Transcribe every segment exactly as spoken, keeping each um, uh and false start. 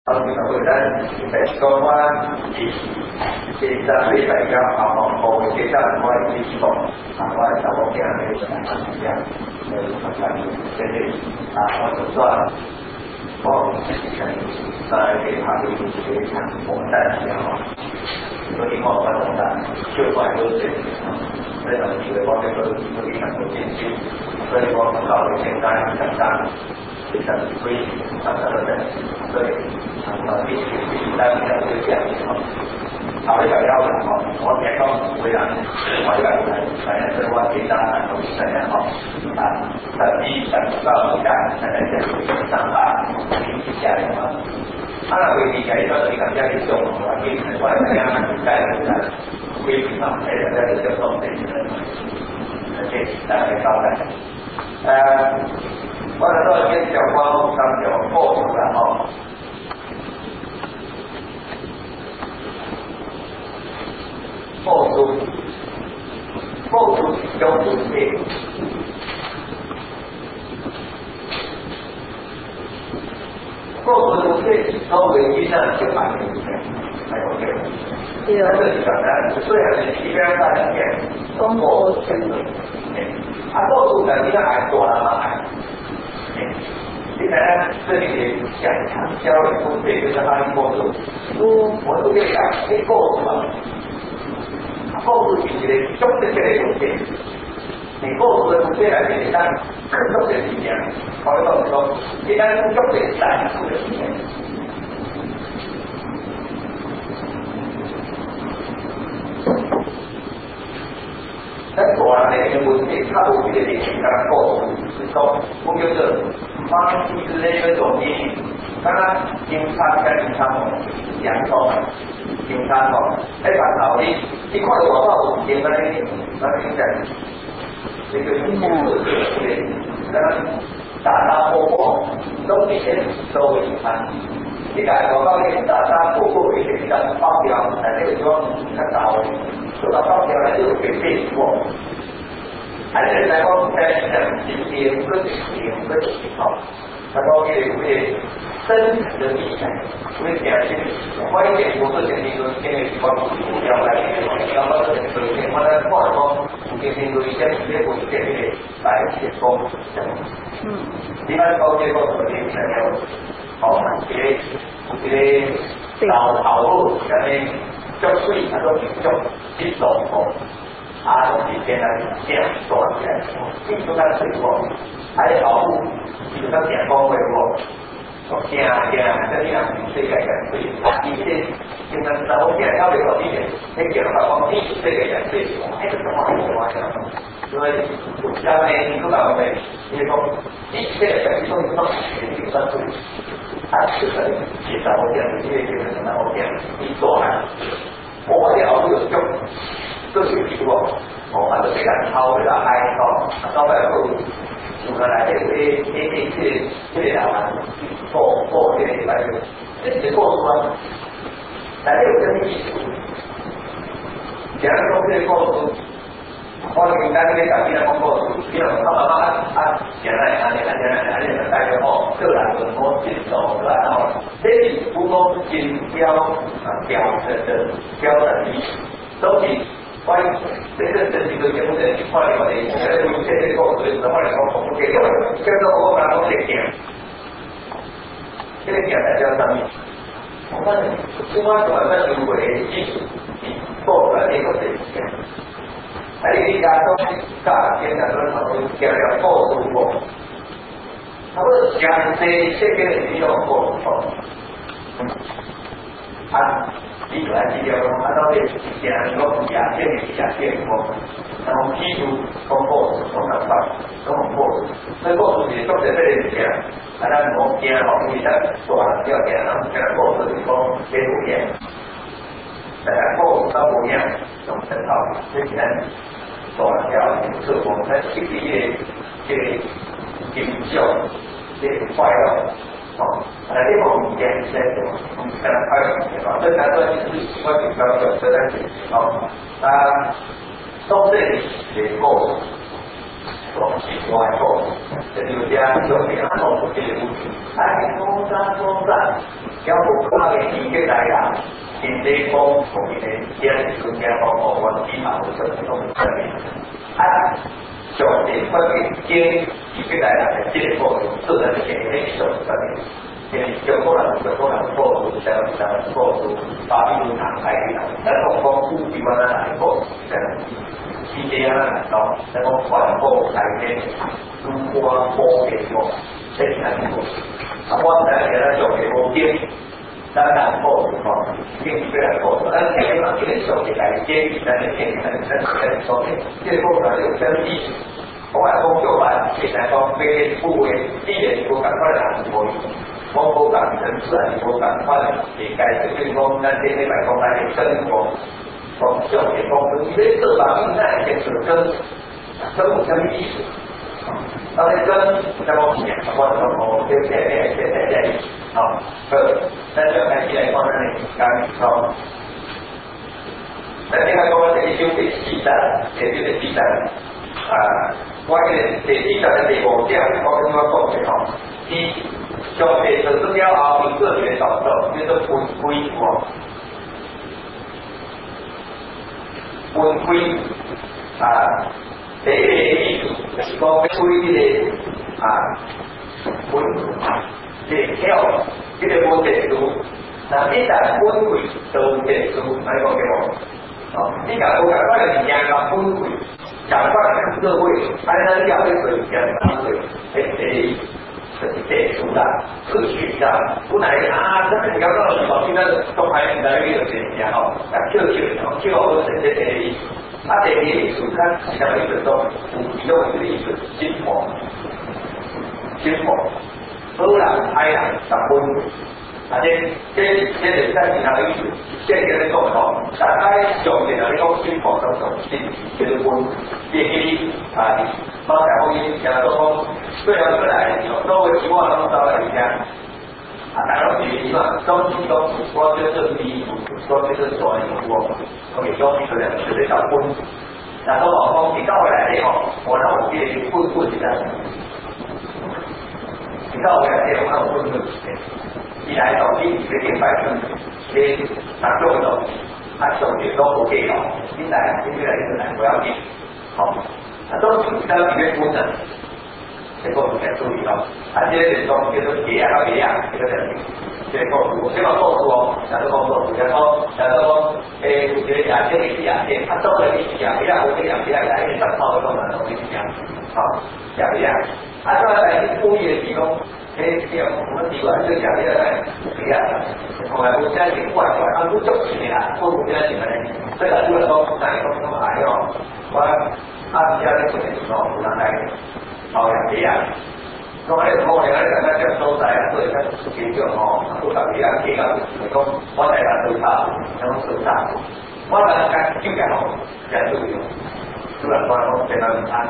好，那么咱在讲我是现在礼拜六下午五点钟我去讲，啊，我查某囝咧上班一样，呃，上班这里啊，我就说，我在给他们去看我在时候，所以我我懂得就快都是这种机会，我这个有一很多信息，所以我考虑现在想当。非常规常常的所以呃必须必须在这样就这样哦，考虑要要的哦，我别讲为了我要来反正是我给大家都是这样哦啊，等一等到你看现在在上班一下来嘛，啊那会理解到你感觉你做我给你我这样带来的规矩嘛，这个这个就懂的，而且大家交代呃。我来到这小光上有破除了哦，破除，破除有主题，破除主题，都为一上就把你还有这个， 对哦， 这是讲的，虽然是一边大两边， 中国全部， 啊，破除的你看还多了吗？现在呢，这里讲畅销的书，这就是哈利波特。书，我都跟你讲，你故事嘛，故事是一个中的这个东西，你故事的东西来讲，你当更多的力量，好比说说，你当中的难处的力量。在国外的一个问题，它有一个历史跟故事，是说，我叫做方西之类的东西，刚刚经常跟经常讲说，经常说，哎，把脑力一块的广告五天那里，那里在，这个是四个月，刚刚打打破破，都一些都会看。你看广告里打打破破一些比较发表，在这个地方看到。做到发表来就会变过，还是来讲在讲今天个情个情况，那么也会深层的理解，会表现关键不是肯定说现在光目标来，然后这个首先我在画的光，今天有一些直接不是这个来写光，嗯，一般高阶过程里面有好这个这个老跑路下面。足水啊，都是足一种哦，啊，都是现在这样做起来，你就看水果，还有保护，就看电光会不？我惊惊，这里啊，世界嘅水，而且现在在我见到的嗰啲嘢，你見到我呢世界嘅水，喺度咁話嘅話嘅，所以但係你都講嘅，你講呢世界嘅水都係幾多水？啊，是的，其實我講嘅呢啲嘅，我講你做啊。我哋後邊有足，都是幾個，我反正比較抄比較嗨哦，到尾有做下來啲啲啲啲啲啲人啊，過過啲禮拜嘅，一直過咗啊，但係有啲意思，其他公司過咗，我哋而家呢啲就邊個過咗，邊個慢慢慢啊，原來啊，你看原來啊，你就大概哦，這兩個我接受了，然後這裡不公金標啊標的的標的意思，都是關於這個這幾個節目的關於我哋現在目前這個過程的話嚟講，我們可以用跟着我們講這點，這個點在這上面，我們另外一個那是為基做出來的一個這點。喺呢啲家中家現在都討論叫做過渡過，他們講這這個是有過渡，啊，你來記住，按照這講說亞線與亞線過，然後基礎通過通過法，通過，所以過渡是做在這裡講，啊，咱冇驚哦，因為咱做人要講啊，講過渡是講結構嘢。大家過渡到不一樣，用成套，所以呢，做了是我們在心裡嘅嘅研究，嘅快樂，哦，喺呢個唔驚嘅，唔使快樂嘅嘛，所以講說是我比較有這個哦，啊，到這裡結構， 講是外國，就條隻做其他項目嘅嘢，係講真講真，有冇可能見嘅大家，見你講同你哋一齊做嘅項目，我起碼會做到出嚟。啊，上邊分別見見嘅大家嘅結果，做得嘅嘢做出嚟。因為有可能有可能過度，就就過度把呢種行態嘅，但係講講顧住啦，係講就係這樣啦，講就講環保係嘅，如果科技個即係個，啊我哋而家做嘅個經，當然科技個經非常高，但係呢個經做嘅係經，但係經係真係做嘅，即係嗰個有真意。我係工作班，其實講俾顧嘅啲嘢要趕快嚟做。我冇咁人自然冇咁快理解嘅情況，那啲你咪講緊嘅生活，從小嘅講，你啲四百五十嘅學生，生活什麼意思？但係跟咁我講，我我即係即係即係即係，好，佢但係睇起來講咧，咁講，但係佢講嘅係要俾時間，係要俾時間，啊，我嘅第一個嘅地方，即係我咁樣講嘅講，一。上帝就中央後面個別導導，叫做分規喎，分規啊，第一個意思就是講規啲個啊分，即係條，即係分地數。嗱，一旦分規到地數，係講嘅喎。哦，呢個我講翻係兩個分規，講翻社會，係那兩個規兩個規，係係。地數啦，次序啦，本來啊，真係而家嗰個老師咧，都係唔係呢個嘢嘅嗬，啊，跳跳跳跳嗰陣嘅嘅意思，啊，地理意思咧，其實係一種唔用嘅意思，心魔，心魔，好人歹人十分，啊，即即即係真係係意思，即係嘅狀況，大家上邊啊，呢個心魔就就先叫做分，即係啊。包括後面講到講，雖然出來都會希望能找到一家，啊，大家學習嘛，中心都我覺得第一，我覺得做一個我，我給中心出來絕對找分，然後往後你到回來以後，我讓我自己分分起來，你到回來以後，我讓我分分起來，一來到第一個點百分，你打中咗，啊，手點都不給了，一來一來一來不要緊，好。啊，都係而家點樣分啊？這個唔係注意咯。啊，即係講叫做幾啊幾啊，呢個就係即係個數。即係話個數喎，有個個數，有個有個誒，有廿幾幾廿幾，啊，都係啲廿幾啊，好啲廿幾啊，廿幾十套嗰個嘛，我哋講，好廿幾啊。啊，再嚟啲工業技工，誒，即係我們地方就廿幾啊，幾啊，同埋本身啲外外啊，都足錢啊，都本身錢咧，所以話呢個都但係都都係咯，我。啊！而家呢個情況好難睇，後人幾人，咁喺度我哋喺大家嘅數仔啊，都係得幾張哦，都特別啊幾個嚟講，我哋係對差，有數差，我哋係經濟學人都要，都能夠講成個唔啱。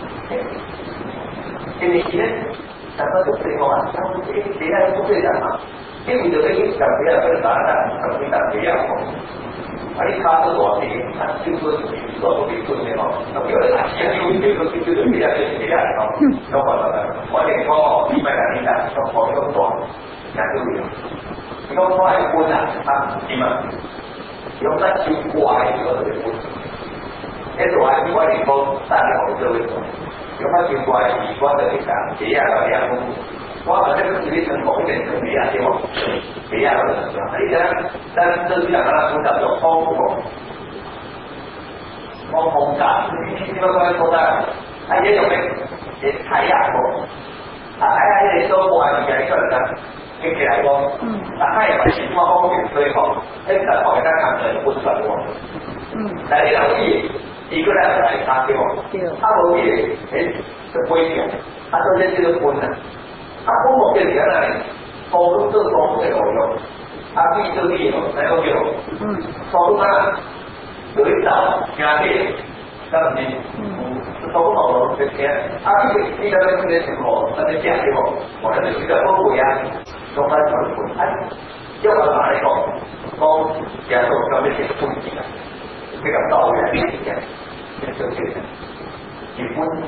因為咧，大家就對我話，咁啲其他都對人啊，因為就係啲特別啊，佢打得特別特別啊。啊！你卡到多啲，啊，就說做到啲做咩咯？咁叫你啊，先要呢個叫做咩啊？咩啊？咁咁我我哋個唔係咁樣，咁我都做，也都有。如果我係官啊，啊點啊？有得照顧係嗰度嘅官，一度係我哋個單行就會做，有得照顧係如果就係咁，幾啊幾啊公。我話呢個自己成功一定係幾啊幾喎，幾啊嗰陣時，而且但都係講啦，我就做方法，我空間，呢個嗰啲空間，係一樣嘅，你睇下個，啊睇下你都話而家呢個人，經濟嚟講，但係唔係情況方面最好，呢個國家強人本身喎，嗯，但係有啲一個人嚟打嘅喎，他冇嘢，誒就危險，他說這就是困難。啊，公務嘅時間咧，放都都放嘅內容，啊，必須啲嘢，睇到叫，嗯，放啦，有啲就壓啲，得唔知，嗯，放內容嘅嘢，啊，呢個呢個呢個情況，那你講嘅喎，或者你比較豐富呀，做翻做盤，哎，因為話呢個，講其實都咁嘅嘢豐富嘅，比較多嘅啲嘅，嘅做嘅，一般。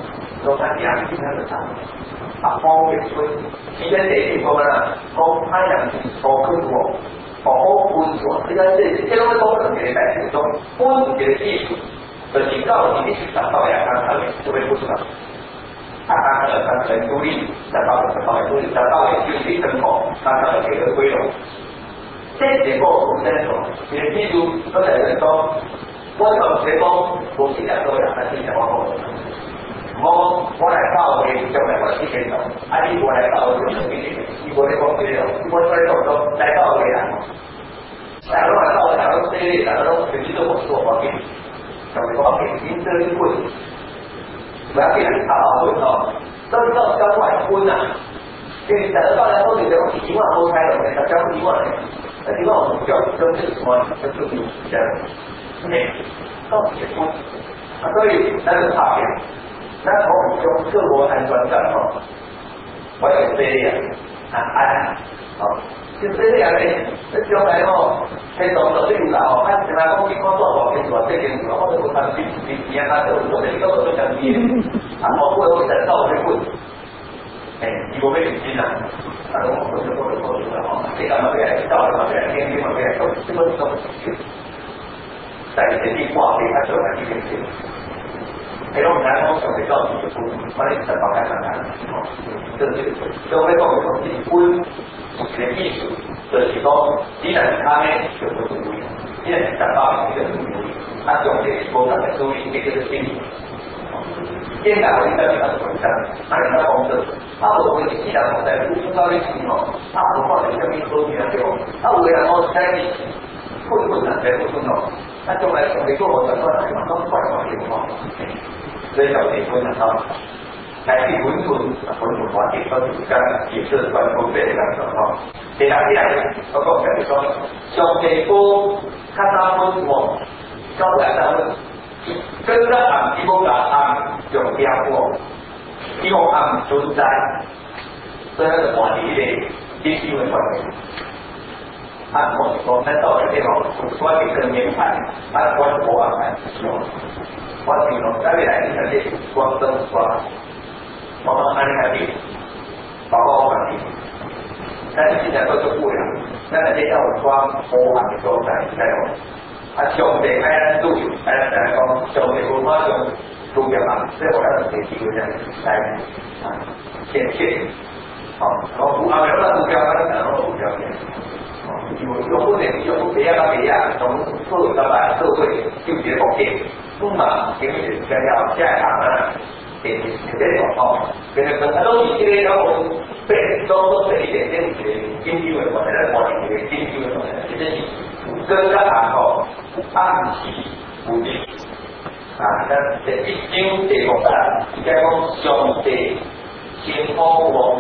说咱两天那个啥，啊，方便说，其实第一个呢，讲太阳多ขึ้น喎，好分喎，呢個即係即係講講嘅第一種分嘅意思，就是到你去達到呀，它它就會不出來。啊，它的它的獨立，達到達到獨立，達到就是一整個，它它的這個規律。這結果我真係你記住，剛才人講，我同你講，我現在都有，但是我講。我我来到嘅就係我自己做，啊你我來到嘅就自己做，你我嚟講嘅就，我嚟講都來到嘅人，大家來到大家都對，大家都自己都冇做過嘅，就係講嘅應對嘅關，唔係俾人炒嘅咯，都都交換關啊，其實大家到嚟都係講幾萬冇開落嘅，就交幾萬嘅，但係幾萬唔夠，都係什麼，就就就誒，都結婚，啊所以那個差別。那從中各國安專站吼，我有這樣啊安，哦，就這樣咧，這將來吼，喺當到對啦吼，啊，原來講你看多少件做這件事，我都冇參與，你你啊，都做這個都相依，啊，我我我等到我去問，誒，你冇俾你知啦，啊，我我就我就我就啦吼，你咁樣嘅，到咁樣嘅，天天咁樣，都基本都唔知，但係你話俾他做係呢件事。喺我們來講，就係到底就我哋實踐看看，哦，就是就會講一種基本嘅意思，就是講，既然他呢就不注意，既然實踐就不注意，他總是無能嘅注意呢個心理。現在我應該比較簡單，那你要講的，他會為既然我在不知道的情況，他不放在生命中間嘅話，他為了我在你困困難在不順哦，那將來成為做我的困難嘛，都快快情況。所以就結婚啦，嗬，但係本本本本話結婚而家亦都係關乎咩嘅狀況？其他啲人嗰個就係講上地方卡拉婚喎，將來就跟得暗只冇假暗用標喎，希望暗存在，所以個話題咧必須會關係。啊，我我們到嘅地方關係跟面談，啊關係安排用。我形容在未來呢啲光燈光，我們安排啲，包括我哋，但係現在都做不了，但係你要光好暗嘅狀態嚟用，啊上帝喺咱度，喺咱嚟講，上帝文化上都有啊，所以我哋自己要嚟啊顯現，好，我唔啱嘅啦，目標啦，然後目標嘅。有有不能有別樣嘅別樣，從社到大社會就結構嘅。不嘛，因為想要下一行啊，誒誒這種哦，其實佢都以這個我被都都是一點點嘅經濟為我哋我哋嘅經濟為我哋，即係跟個行哦，暗示目的啊，但係一經這個啊，而家講上帝先好喎，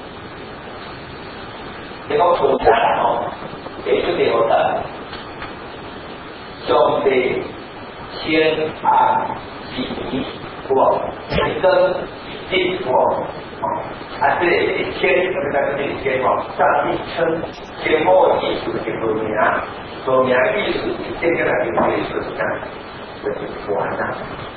你講存在哦，也就這個啊，上帝。先暗己，我先生己我，啊，這一天我們在這裡先哦，上帝稱先後意思嘅說明啊，說明意思，現在來講意思是這樣，就是完啦，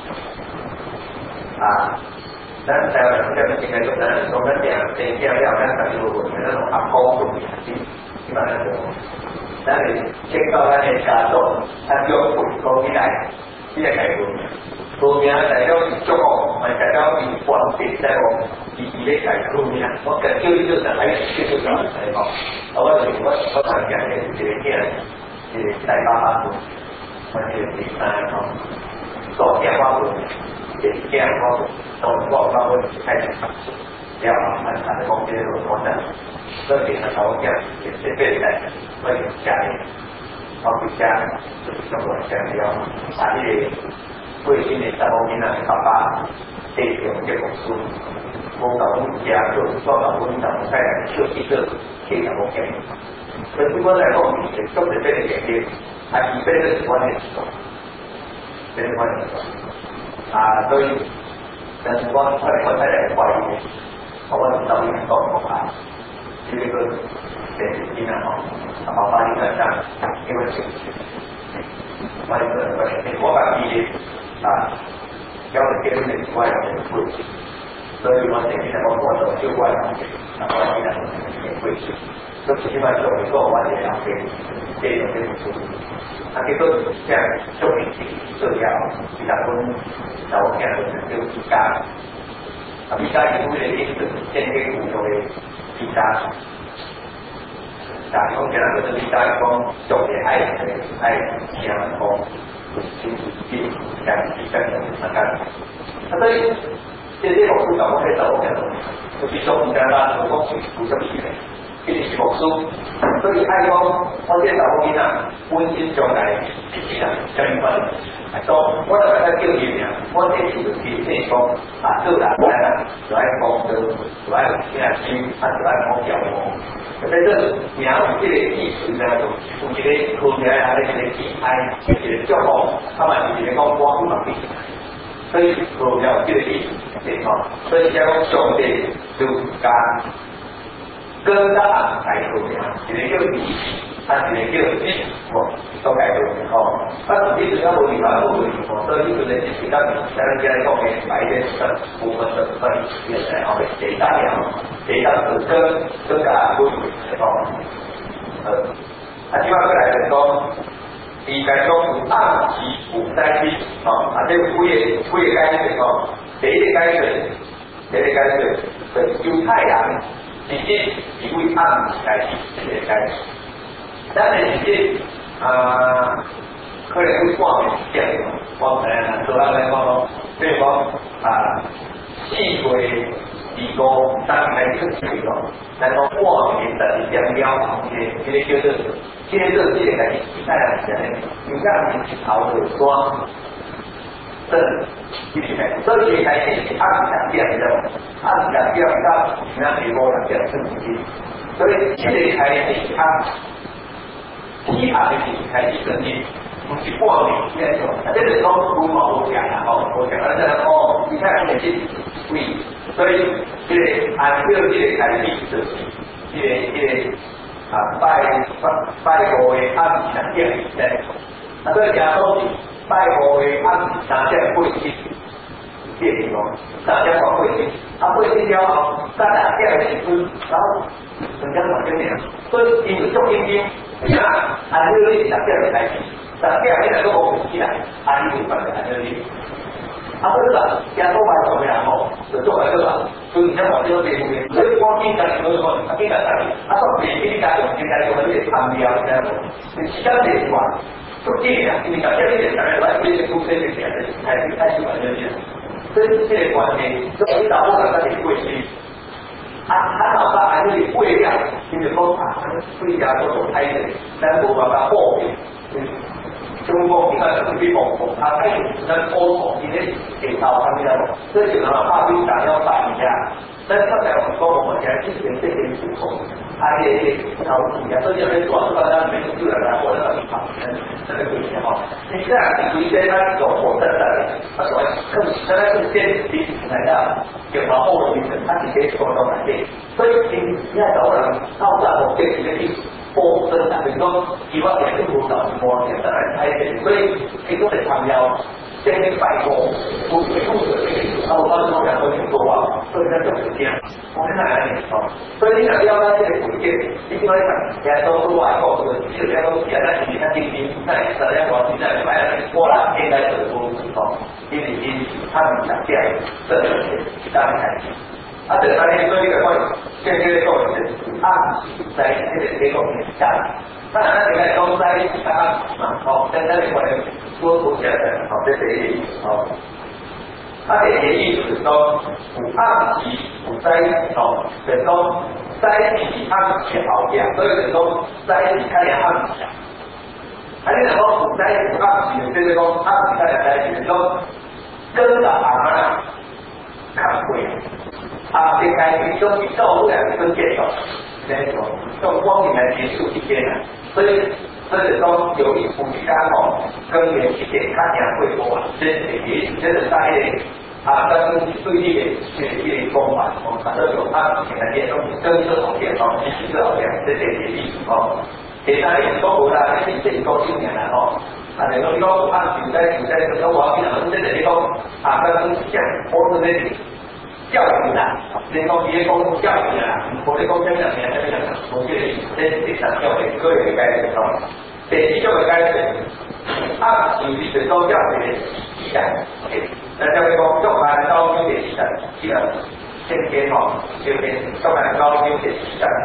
啊，咱台灣這邊應該就咱我們講先講了，咱才就會那種阿公種語氣，基本上就，咱哋先到咱嘅家族，咱就會講起來。呢個係個個名大家中國，咪大家以關係在我以以呢係個名，我緊叫呢個就係呢個就係講，我我我我常講嘅係呢個係第八八個，或者第三個，所見花個，也見花個，都光花個開始發生，要慢慢的講這個過程，所以呢，我講也是對待，我有家人。我回家就我想要把啲貴姓嘅十方面啊，爸爸地用嘅公司，我講我家就做到我講我喺設計個其實我嘅，所以我嚟講亦都係俾你嘅嘅，係唔俾你關係做，俾你關係做，啊所以，但係我我我睇嚟懷疑，我我當然講唔下，呢個誒點樣講？爸爸呢個上因為情緒，我哋個我哋我把啲啊，有啲嘅人關係會。 所以我前面讲我做就怪我，那我依然很会做。所以起码做一个我也要给给有这个做。啊，结果像做明星做了，其他分就我见到就比较，啊比较有的意思，先给股东的比较。但係講其實就是比較講做嘅係係係聽人講，先先人比較人大家。啊，所以即係呢個書就我係走嘅，就變咗唔簡單，我講全部都係嘅，呢啲是學書。所以係講我即係就我見啊，本身上嚟其實根本係多，我就係叫佢啊，我即係就係即係講啊，做大家啦，就係講到就係聽下書，啊就係講教我。在这描述这个艺术呢，有一个科学啊，一个喜爱，一个教育，他们一个讲光不能比，所以科学这个艺术地方，所以讲上帝就讲跟他安排科学，一个叫理，啊一个叫艺术，都改做哦。啊，你只要有理法不有理法，所以就是比较咱们现在讲的白的分部分的分，也是然后谁大了，谁大是跟跟个不有哦。呃，啊，另外过来就是讲，伊讲讲有暗时有在时哦，啊，这个几个几个解释哦，第一个解释，第一个解释是犹太人直接是为暗时开始，第一个解释。但是直接啊，可能会挂名这样，挂名啊，做咱来讲咯，比如讲啊，四月二五三开始出去咯，然后挂名的两标行业，这个叫做，这个做这个来太阳人，有让你朝着双。正一起来，所以开始暗两变的，暗两变到那美国两变正经，所以这个开始暗。其他的是开始整理，不是过年那种，这个都不毛我讲了哦，我讲了这个哦，你看我们是为，所以这个按照这个开始就是，这个这个啊拜拜拜佛的暗两点对，啊所以讲说拜佛的暗三点会去。这地方，大家搞会计，啊会计了后，咱俩第二个时分，然后人家讲这样，所以因为做经济，你看按照你大家来开始，大家你来做我起来，按你办的按照你，啊不是啦，家都买什么样吼，就做来个啦，所以你讲到这个地方，所以光经济所以说，啊经济大，啊说别经济大，经济大做的是参标这样，你其他这一块，做这样，你大家你得大家来这个公司这边的，还是开始玩这些。所以这个观念，所以导致了这里贵去，啊，他老爸还是贵量，就是说啊，贵家都有开的，但不把它货币，中国你看是比某某，他开那欧统今天给到他们了，这就让大兵打要打一下，但是他在我们说我们现在之前这些主控，他也然后人家这些人做大家没有就让他活得很好，这个贵些哈，你这样你一些他有火在在，他说更现在是先比来的，有然后的他直接做到改变，所以你现在找人到达我这几个地。波真的，比如说，希望也是不少波，现在来开始，所以你都得参标，先去拜过，不是用的，那我到时候两个人说话，所以在这时间，我们来哦，所以你想要到这个古建，你因为讲，人家都是外国的，其实人家都现在你看今天在大家讲现在买了波兰现在的公司哦，因为已经他们想这样，这个大家开始。啊，这个呢，所以个讲，现在这个是暗在这个这个面下，当然呢，你看东在啊嘛，好，现在这个说不起来的，好，这是一哦。啊，这个意思是说，有暗时有在哦，就是说在时暗时好点，所以就是说在时看见暗时。啊，你讲说有在有暗时，就是说暗时看见在时，就是说跟着啊。看会啊，这开始终于到不了分界了，那种用光明来结束一天了，所以所以说有一股刚好跟原起点看起来会多，这也真的大业啊，跟对立的学习功法，我们反正有它简单点东西，跟这种点哦，其实这种点这些也是哦，其他也都不大，这这都今年了哦。啊，你说你讲按住在住在，咁我邊人即係你講啊，跟像我嗰啲教育啦，你讲伊咧讲教育啦，无咧讲什么样嘢，什么样，我觉得这第三种嘅个人嘅解释咯。第四种嘅解释，啊，就是最多教育嘅时代，咱就会讲中班高中嘅时代，呢個先天吼，就係中班高中嘅時代。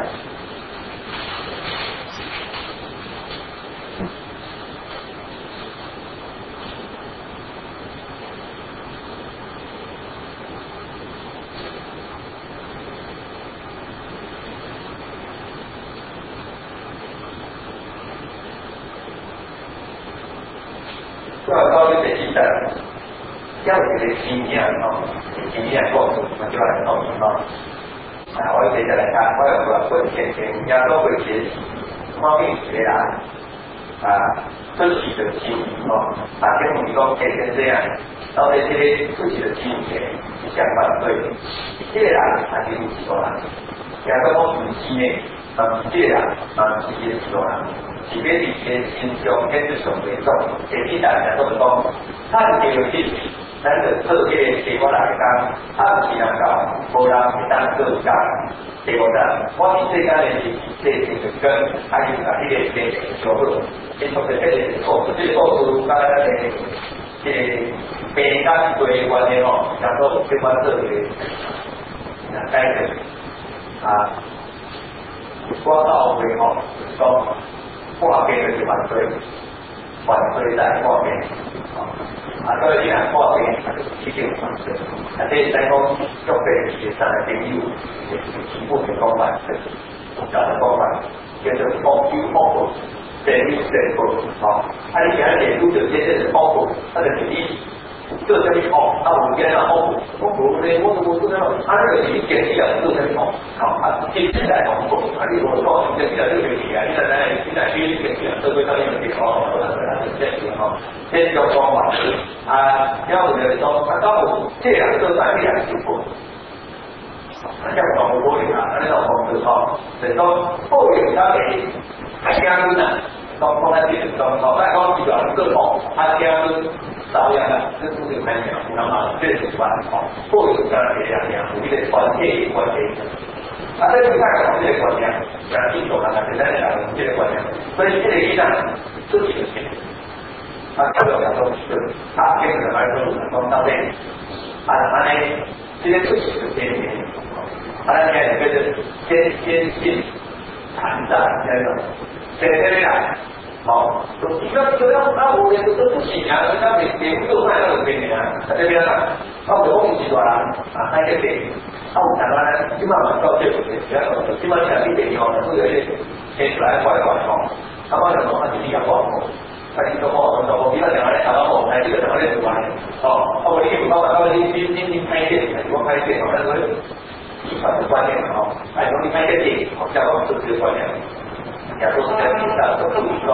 中班高中嘅時代。教育的经验哦，经验过程，我就来弄什么？啊，我接下来看，我有个问题，亚洲会学习方面学啊，啊，自己的经验哦，啊，跟我们讲可以跟这样，到底这些自己的经验相反对，这个人还是不错啦，亚洲公司经验，啊，这个人啊，直接说啦。即便你先先从跟住上为重，其實大家都講，他哋嘅知識，但係做嘅結果嚟講，他唔是能夠無人去當做家，結果呢，我哋世界嘅知識係係跟係要喺呢個嘅做好，結束嘅呢個錯，即係講到家嘅嘅病單對關係哦，然後對關做嘅啊解決啊，講到尾哦講。破病就是犯罪，犯罪在破病，啊，所以呢破病已經犯罪，啊，所以在講作病學上嘅定義，全部嘅講法，複雜嘅講法，叫做方標方法，定義定法，啊，啊，你其他嘢都就即係方法，它的定義。做什麼哦？啊，有間啊，我我無咧，我我做什麼？啊，那個是建議啊，做什麼？好，啊，建議來講過，啊，你我講建議啊，這個問題啊，你在哪裡？你在區建議啊，社會上面嘅地方，這樣吼，這種講法啊，要有嘅講，啊，到有這兩個在呢兩個過，啊，這樣講冇可能啊，呢種講就講，就講後面他哋係將軍啊，講講喺邊度講，講喺講住兩個講，係將軍。照样的，这不是看讲，那么这是关好，或者当然也两样，我们的关键关键。啊，这是看我们的关键，讲清楚了，简单讲，我们这个关键。所以这个一旦自己的钱，啊，这个两种是，他这个来说能够到位，啊，他呢，这些自己的钱，啊，那呢，这个先先进谈战这种，这这样。好，你说你说要那我也都不行啊，那别别不做那个给你啊，在这边啊，那我我们集团啊，那个给，那我台湾呢，基本上到这个这样，基本上一点以后呢，都有些先出来管一管哦，他管什么？他体力也不好，他体力不好，那我比他讲来讲到我们这个讲来主管哦，那我你不搞搞你你你你开店，你我开店，那个基本的观念哦，哎，你开个店，好像我们是这个观念。也都是在地上都不说，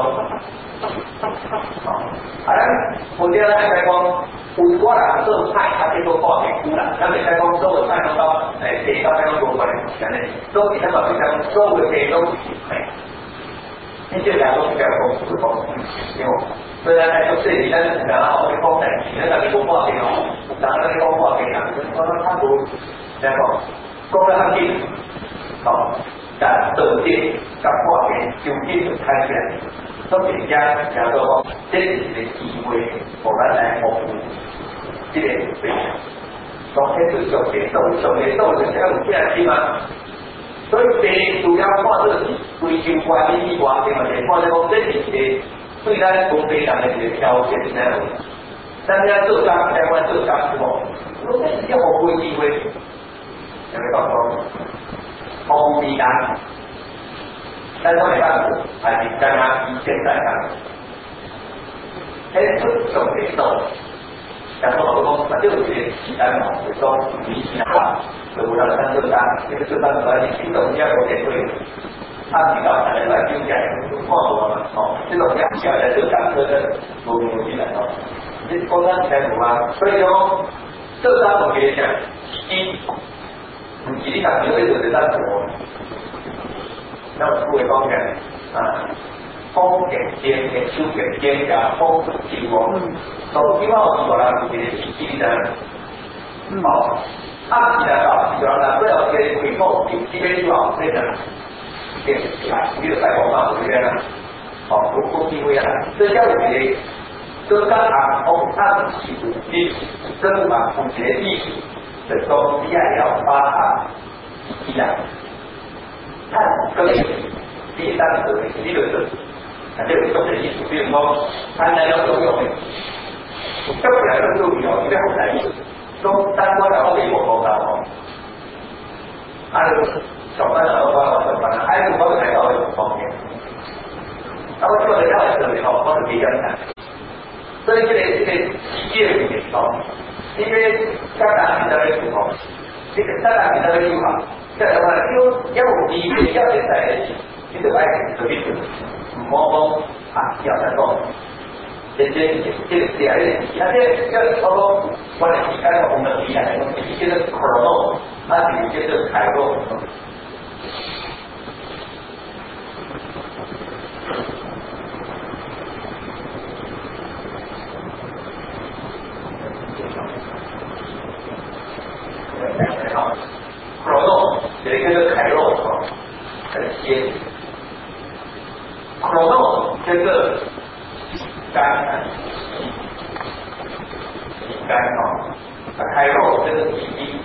啊，我今日在講，有我啦做菜，啊，這個破皮膚啦，咱咪在講做個菜都到，誒，地到喺個部分，咁咧，都其他話比較做個地都係，呢啲兩種比較講唔講，因為雖然喺個市而家然後我哋講定，而家就係個破皮哦，但係你講破皮啊，我覺得差唔多，即係講講得啱啲，好。但這些甲化嘅究竟就睇起來，都人家叫做講，這是一個機會，互咱來豐富這個對象。講起就上嘅數，上嘅數就係有幾啊啲嘛。所以第主要看這個追求管理以外嘅問題，看到講這是一個對咱公平人嘅一個條件嚟嘅。咱要做工，台灣做工是無，我們要互惠機會，有冇講講？空地單，但係我哋間股係更加以現在間，喺出上嘅數，然後我講，那就有啲其他嘛，就講以前啊，就有人單做單，呢個做單嘅話，你聽到人家講嘅對，他比較大嘅來講嘅，看我嘛，哦，呢種人起來做單，做得無無盡來哦，你講得清楚啊，所以講做單同嘅講，一。唔是你講幾多就得做，那麼諸位講嘅啊，風景天嘅手景天加風景喎，所以點解我哋話啦，其實是幾難，好， 啊，是啦，是啦，最后嘅回复基本上非常嘅来，你就在广告里面啦，哦，如果机会啊，这叫我哋更加行空按起历史，正把普及历史的中第二要八行一样，看跟第三个第六个，啊，这个重点意思，比如说，参加要作用的，这本来就有有一个很难意思。都三观然后美国高大哦，啊，小班然后班小班，哎，我们才到这种方面，然后做的要是以后，我是比较难，所以这个这个业务也高，因为香港比较的不好，这个香港比较的不好，这样的话就要你比较的在一起，你就爱特别唔好讲啊，要得讲。这这这个第二个，那这这好多我哋而家我们比来讲，这个 chrono， 它是这个开路。chrono 这个开路很先 ，chrono 这个。干干哦，开肉这个体积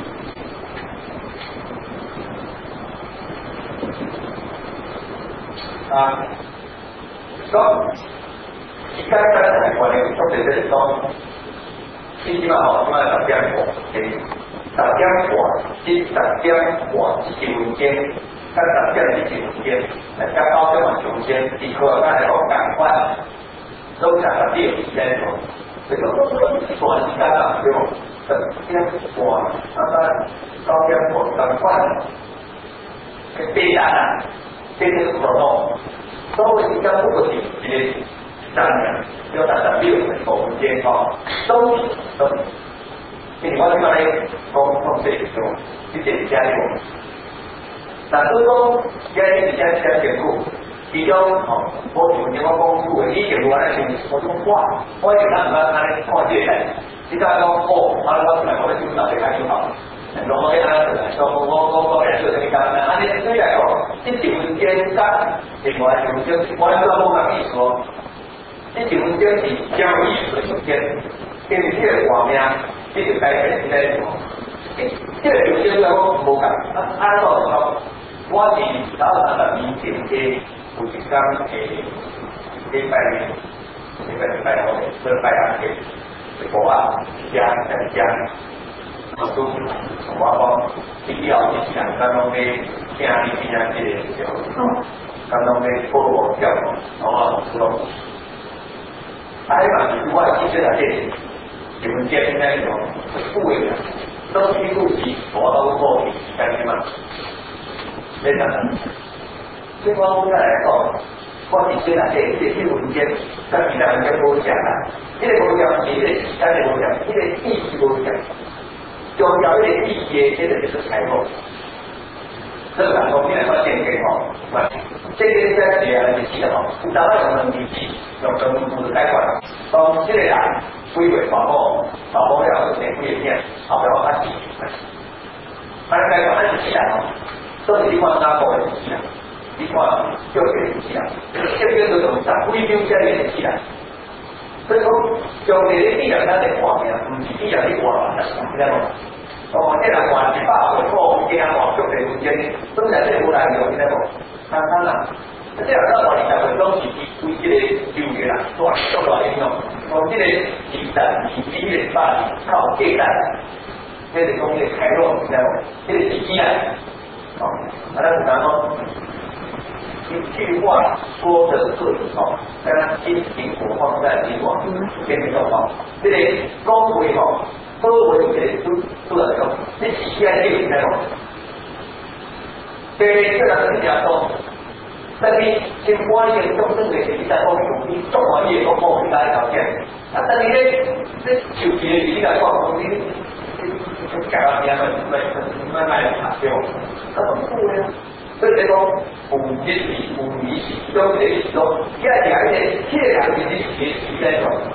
啊，说一干干来管理，特别是说，最起码哦，起码十点火，十点火，即十点火一分钟，跟十点一分钟，来加到这么中间，一颗大家好赶快。都讲了第五天哦，这个短时间啊，对吧？等天火，那么高天火等快，这必然啊，这个活动都是将不可停接上面，要达到六的空间哦，都都，你我讲咧，讲讲这种，你这加油，但是说加油加加坚固。其中哦，我从前我讲过的，以前我咧是我种画，我以前咱唔捌安尼看这个，你讲讲哦，啊我出来我咧就哪里开就好，然后我咧安尼来，说我我我咧做这个干，安尼虽然哦，这几分钟干，另外几分钟，我咧做我讲意思说，这几分钟是交易的时间，跟这个画面，这个改变在什么？这个有些我无讲，啊按照说，我是早上的明天的。有一天诶，礼拜礼拜礼拜六礼拜日嘅我啊，家在家，我都我讲必要是想刚刚嘅听你听下这个时候，刚刚嘅波波叫，我说，哎嘛，如果其实啊这你们家现在有部位的，都一路起活到过去，相信吗？非常难。这方面来讲，我是现在这这这文件，跟其他文件不一样啦。这个不一样，这个时间的不一样，这个意思不一样。重要一个意义，这个就是财务。这个方面来发现给吼，这个在写的是吼，有达到用能力，用跟不是改管，从这个人规划保护，保护了这几片，后边我看几，反正改管按起来哦，都是地方拿过的起来。你看，就给起来，这边就从十几秒才连起来。所以讲，将这个必然咱的画面，唔是必然的画面，知道无？哦，这人画一百回后，这样画就这中间，本来这无来由，知道无？看看啦，这样咱画二十分钟是为这个流嘅啦，多多来用。从这个二十、二十个八靠计单，这个讲这个开路，知道无？这个是机啊，哦，啊，咱就讲讲。一句话说的对哦，当然心情我放在心往边边都好。这个高维哦，高维这个都都来讲，你现在就那种，对这个人家说，但是先关一个重症的是在后面，你做完业都后面来条件，啊，但是呢，这手机的你来讲，你你改了别人慢慢慢慢查对吧？那怎么做呢？所以讲，有一时有一时，有一时有，第二两件，第二两件是学习在做，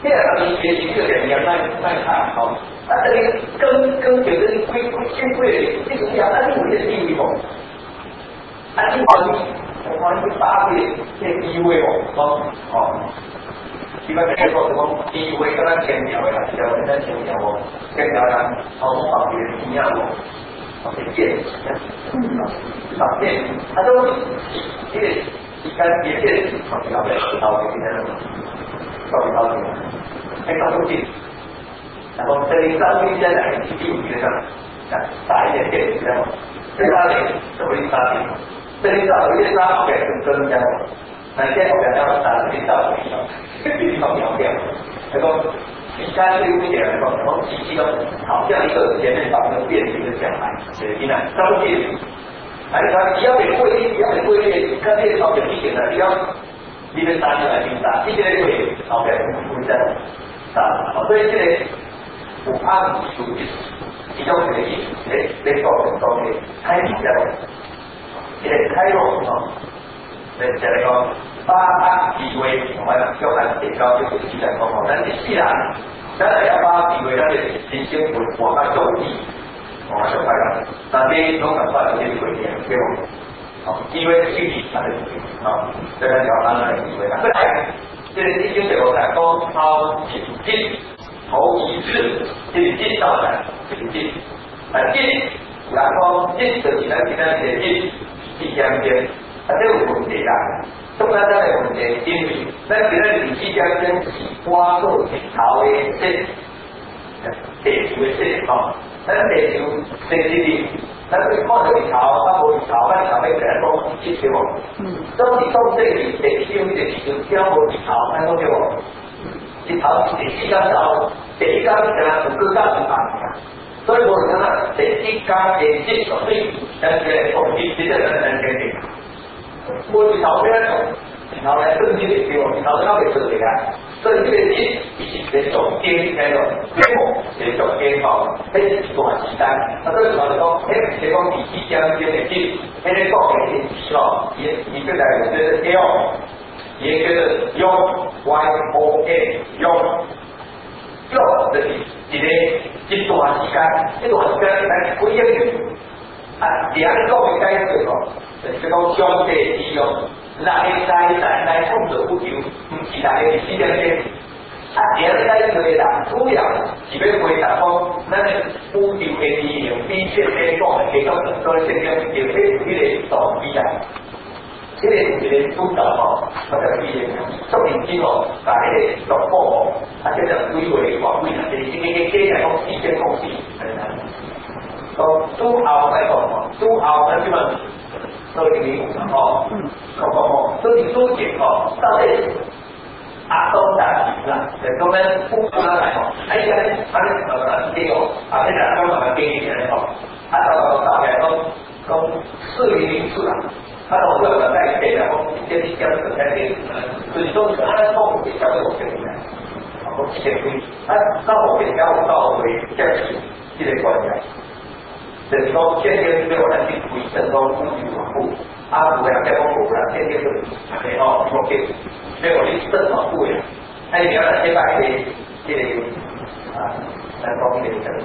这个当你学习这个人要慢慢看哦，啊，这里跟跟有的规规先规的，这个要按我的定义哦，按你讲，我讲你八个这地位哦，哦哦，一般来说什么地位跟咱前条的啦，条跟咱前条哦，前条啦，好多法律的一样哦，哦，见，法见，它都因为一般别见，好，要不要到这边？到底到底，还搞不定。然后这里稍微再来一点点上，打一点点，知道吗？这拉点，这不是拉点，这里找一些拉点是增加的，那现在我们要打这里到这里了，这个地方描掉，然后你看这个一点来说，然后体系呢，好像一个前面把那个变形的讲来，写的你看，稍微变形，还有它只要给规律，只要给规律，看这个朝鲜一点的，只要。你们打起来，你打，一个人会，OK，不会这样打，好，所以这个不按属于其中这个意思，来来做很多的开比较，这个开路啊，来这个讲八按地位，我们叫按提高就是基本功哦，但是既然当然要八地位，那个新鲜活我们做意，我们就快了，那这种的话就是会点，对不？好，因为具体它的啊，这个叫当然以为它。再这个已经给我来高超紧进，头一次紧进到来紧进，啊进，然后进的起来起来写进，即将间，啊这个问题啦，中间这个问题因为咱其他你即将间花做头的这，地球的这哦，咱地球这这。但是看到一头，啊无一头，咱头尾在讲一对无？嗯。当你讲这个地球的时候，只要无一头，咱讲对无？一头第四天头，第一天就咱有更加有办法。所以无可能第一天第七所以，但是统计这个人人决定。无一头咧做，一头来更进的对无？一头咱袂做的啊。所以这个一一是总监那个规模是总监吼，迄是短时间。啊，所以我就讲，迄提供第四将军的进，迄个讲的是哦，伊伊个来就是 L， 伊个就是用 Y O A 用用就是一个一段时间，一段时间来几个月，啊，第二个讲的解释哦，就是讲相对利用。那个在在在控制不球，唔是那个时间点。啊，第二个在做啦，主要是要回答讲，咱不球的利用比这些讲的其中所以这个就迄迄个动机啦，这个一个主导吼，或者是说明之后把迄个突破，啊，这个规划的话，规划就是这个这个讲时间公司，讲主后来讲吼，主后咱就问。所以你哦，哦哦哦，所以书写哦，到底阿东打几啦？对，我们不不能来哦，哎呀，他那呃这个啊，这个刚刚给你的哦，他到大概都都四零零四啦，他到这个在给的哦，这是叫做在给，所以说是按照比较有给的，我写会，啊，那我比较到位，这是这个关键。就是讲，天天对我来去规整讲物质保护，啊，有人在讲无人，天天就系哦，我给，所以我去整保护的，那你要来先把这个这个啊，来讲这个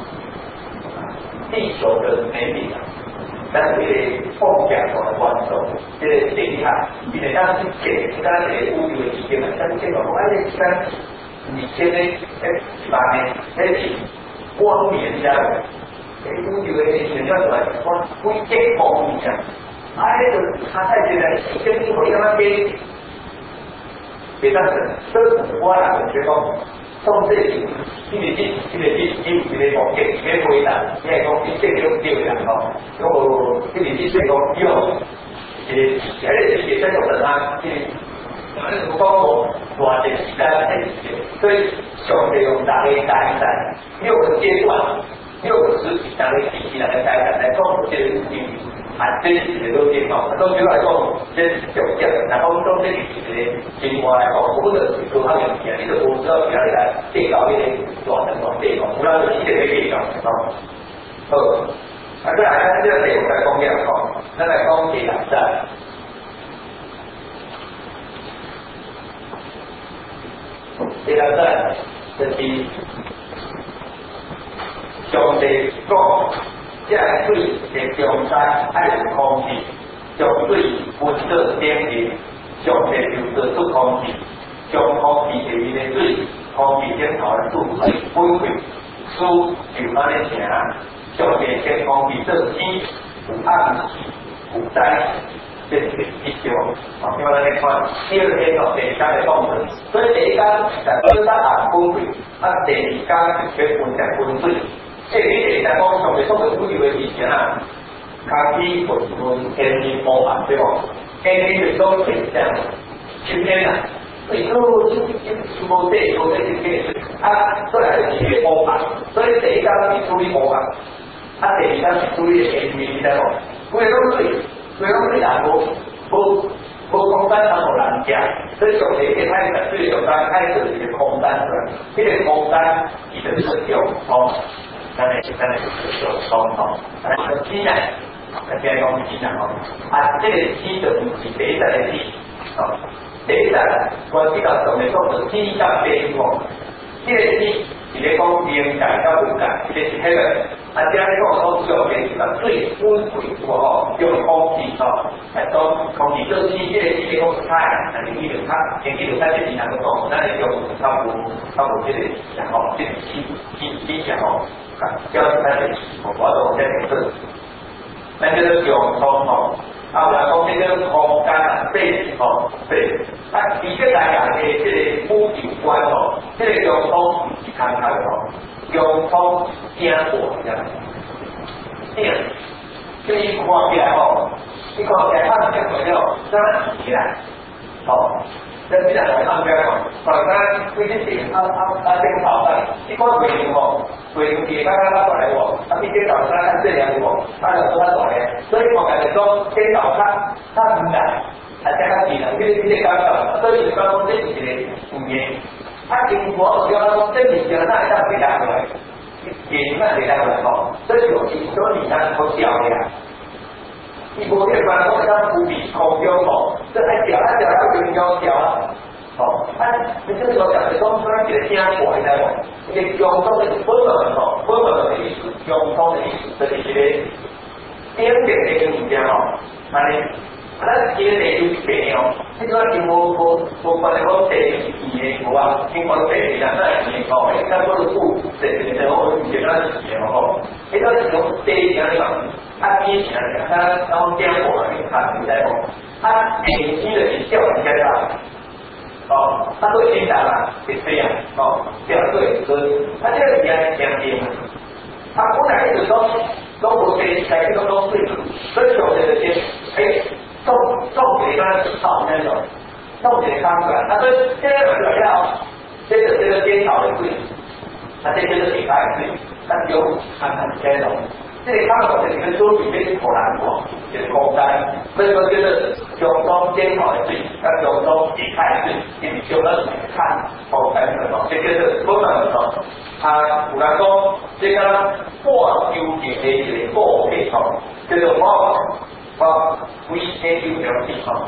地球的美丽，但是这个梦想我的观众，这个厉害，你得让去解，当然这个物质的体验嘛，但是这个我而且三，你现在哎，八年，哎，光年下来。诶，乌有诶，选叫什么？我会结光一下，哎，就他在这个时间一会让他给，别当成这我啦，就讲从这里，这里这这里这这这里讲给给回答，你系讲这这个对人吼，我这里这这个有，这里这里这这种人啊，这里。如果我我的时间很少，所以上帝用大家大在六个阶段。六个实体单位体系来来来来讲这个物件，啊，这是一个都见到，都主要来讲，这是条件，然后从这里一个情况来讲，我们的做他的物件，你就不知道哪里来介绍一个大的讲这个，不然就一直在介绍，哦，好，啊，再来看这个内容来讲了吼，咱来讲地产站。 这个呢，就是上帝讲，这水的中间爱有空气，将水分作点点，上帝就做出空气，将空气里面的水，空气顶头的水分开，水就安尼成，上帝将空气做天，有暗有灾。这是一条，啊，因为咱来看第二天哦，第二天的讲论，所以第一天就咱暗分开，啊，第二天就去分成分水。即係你哋講上面所謂主要嘅事情啊，卡基混沌天氣波紋對冇？天氣就都成這樣，今天啊，所以都全部都都都係啲啊，都係啲波紋，所以第一間係處理波紋，啊第二間係處理天氣對冇？佢都對，佢都對啊，冇冇冇空間冇人講，所以上帝嘅開始最上間開始嘅空間出來，呢個空間其實係有空。咱嚟咱嚟做講吼，咱嚟天然，啊，即係講天然吼，啊，即個天就唔是第一隻嘅天，哦，第一隻我知道上面講做天甲變喎，呢個天是咧講靈界甲無界，呢個是迄個，啊，即係講講上面是講最溫貴喎，用空氣吼，來講空氣做天，呢個是咧講太陽，但係呢條太，天氣條太即係能夠講，咱嚟用差不多差不多即個然後即個天天天然後。叫咱哋我都即係做，咱叫做用空吼，啊，我講即個空間啊，背吼背，啊，而且大家嘅即個宇宙觀吼，即個用空是看開吼，用空驚過嘅，點，即係看起來吼，你看起來看唔見咗，真起來，吼。即係人嚟參加喎，突然間呢啲事啊啊啊正頭啊，呢個回應喎，回應其他家家來喎，啊呢啲就生生這樣喎，他就做得來嘅，所以我哋講啲頭他他唔難，係即係技能呢啲呢啲教授，所以講講啲嘢唔嘢，他經過叫講啲嘢就係得俾大家來，嘢乜俾大家來講，所以有時所以咱好笑嘅。伊無迄個辦法，咱有比空中吼，即係調一調到中央調啊，吼，啊，你即係講就係講咱一個聽過，你知無？一個中東的本文吼，本文的意思，中東的意思就是一個點點的物件吼，安尼，咱今日有病哦，即個是無無無關係講第二嘅無啊，經過第二啦，咱係講嘅，咱嗰個故事係係我唔記得係咩吼，呢個是講第二嘅講。啊，以前啊，他當電火嚟看，你知冇？他平時就是叫人家啦，哦，他都現在啦，是這樣，哦，叫對對，他這個是講講電，他本來一直都都冇對，在這個都對，所以說這些，誒，種種幾個草那種，種幾康出來，他說這個主要，這個這個電草的對，他這個是幾大對，他就看看這種。即係他們嘅嘅都變成荷蘭國嘅空間，所以說就是中東尖頭嘅水，跟中東底態水，你就能看空間的咯。這就是不能說，啊，有人講，這個半球形嘅一個個體吼，叫做乜？乜微細球狀體吼，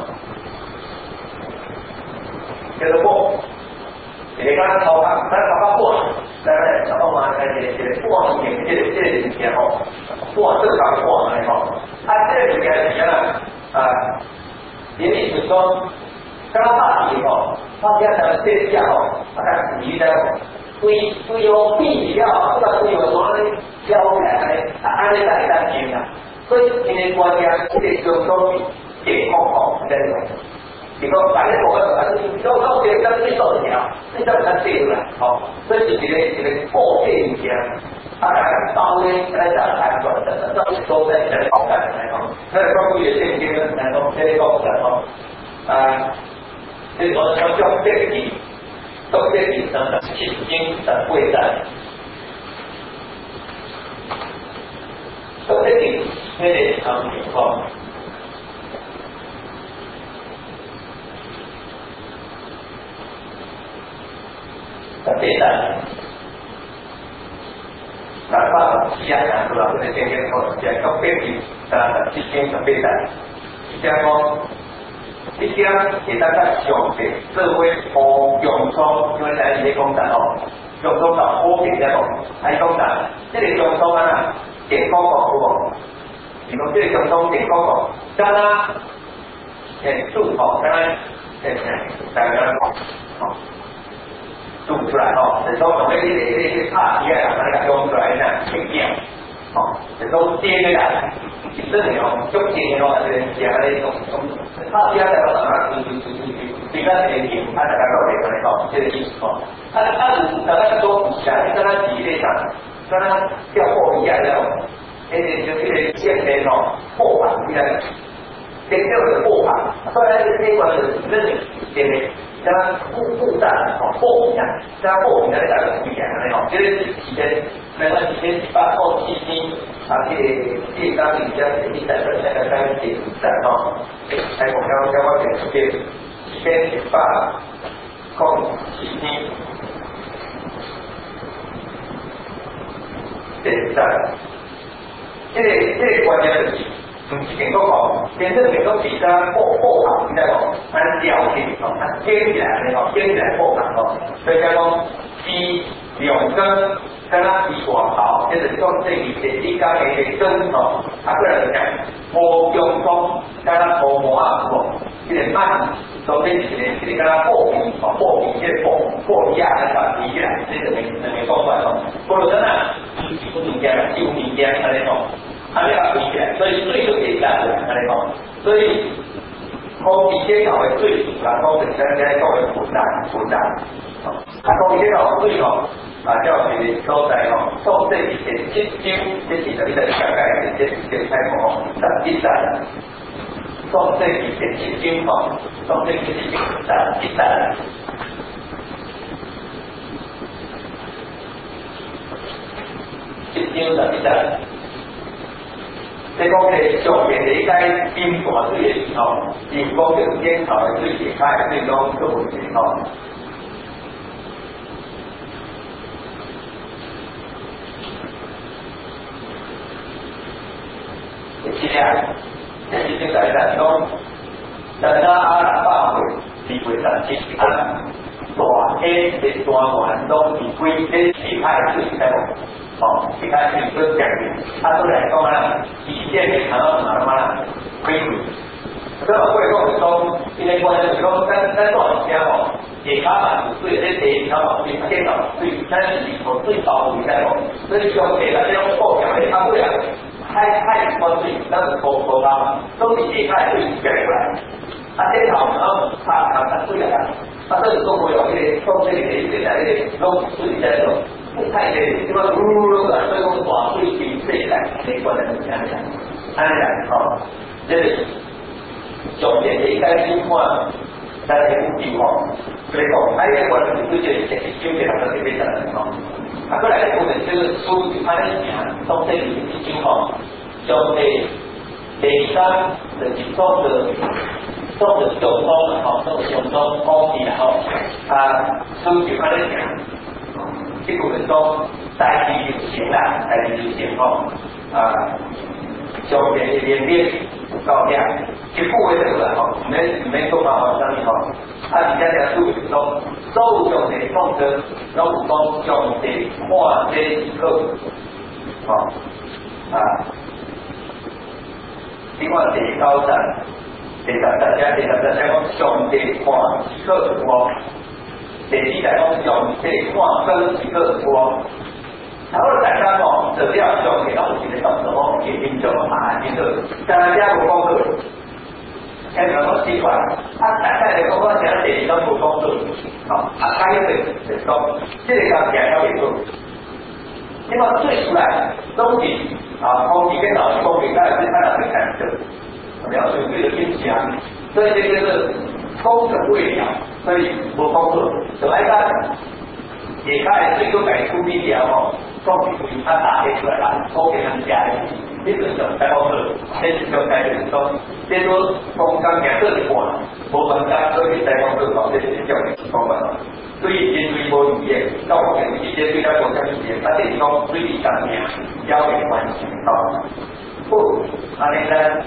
叫做波。你講頭殼，咱頭殼波，咱來頭殼嘛，係係係波形嘅，即係即係物件吼。波這個波嚟吼，啊，這個物件係點啊？啊，你意思講，剛剛拍戲吼，拍戲啊，這下吼，啊，但係魚咧，對對有必要，啊，對有什麼交嚟，啊，安尼來當見啊，所以今日國家這個中東健康吼，在度。如果反正我們反正都都這個最受得了，這叫咱對啦，吼，所以是一個一個破片物件。啊，包呢，來講來講，這這都在在口感來講，那關於嘅聖經來講，這個來講，啊，這個叫叫這裡，到這裡生的聖經的貴在，到這裡這裡常情況，的貴在。哪怕西亞人出來，或者天天講，也講背景，啊，之前的背景，一家講，一家給大家上嘅社會和用創用因为在你讲啥哦，中东搞波平在讲，还讲啥？这个中东啊，健康广有无？你讲这个中东健康广，当然，诶，住哦，当然，诶，大家哦。做出来哦，就说从那个那个那个差别啊，那个用出来呢，挺变，哦，就说跌下来，这种中间哦，这个讲的种种差别在哪啊？就就就就比较典型，它大概搞的可能搞这个意思哦，它它大概说起来，跟它比例上，跟它掉货一样那种，那个就是那个现在哦，货盘一样，跟这个货盘，虽然是这个是认对不对？加负负担哦，货品啊，加货品的那个不一样的哦，就是以前那个以前把货基金啊，这个这个当比较简单的那个单点单哦，还有刚刚我讲这个以前把空基金简单，这个这个关键是。唔是健康哦，真正健康是咱货货行，你知无？咱了解哦，咱建起来的哦，建起来货行哦，所以讲讲以两根跟它比外头，就是讲这个电子加的个针哦，啊个人讲无用功，跟它无磨啊无，这个慢，所以是个是个跟它货品哦，货品这个货货价跟它比起来，这个没没讲法哦，不如咱啊，不物件啦，旧物件安尼哦。它要比起来，所以水就简单了，安尼讲。所以空气减少的水，啊，讲本身在作为负担负担。啊，空气减少水哦，啊，叫是所在哦，从这一点接收，这是等于在大概的这这太空十一站，从这一点接收哦，从这一点十一站。接收十一站。这讲个上面的一该冰大水的时候，是讲着天头的水解开，最终做问题吼。是啊，这是就在讲讲，咱那阿拉伯会是为啥七安大黑的大环拢是归这其他的水在无？哦，其他水都讲的，他都来讲啦，以前的看到哪嘛啦，亏亏。所以我讲讲，今天关键是讲，咱咱多时间哦，下骹嘛水咧地头嘛水见到水，咱是从水保护在哦，所以相对来讲，国家的它不了，海海关水，咱是高高高，都是下骹水变出来。啊，这头然后它它它水啊，啊这是中国有那个从这里的水来那个弄水在种。太热，因为噜噜噜的，所以讲大水比水来，你关的怎样讲？安尼来哦，这是上面的一个情况，咱的目标哦。所以讲，还有关于这些纠结它的这边的情况，啊，过来部分就是属于它的讲，从这里的情况，相对第三的情况的。做的中东的吼，做的中东空气吼，啊，属于它的讲。这个是说代替就行啦，代替就行吼，啊，上面的连链高量，一部位这个吼，没没做到好上面吼，啊，底下讲注意说，收上的放着，然后讲上的化这一个，吼，啊，另外第高站，第十大家第十大家讲上的化一个光。第四来讲，用这看灯一个光，然后大家哦，只要上给老师的到时候也听就啊，听着，大家无功课，看有冇习惯，啊，大概的功课讲第二都无功课，好，啊，开始就说，这个讲讲要维护，因为最出来东西啊，空气跟老师空气，当然是看到最看的，描述这个印象，所以这个是。功课未了，所以无功课，就爱干。下骹水都来处理了吼，讲是为他打起出来啦，我给他们家的，你就上在功课，这是就该就是说，这都工刚讲这一半，无分家所以在功课搞这些叫讲法。所以因为无语言，到我们直接对他国家语言，他这里讲水利上面交给关系哦。不，安尼呢，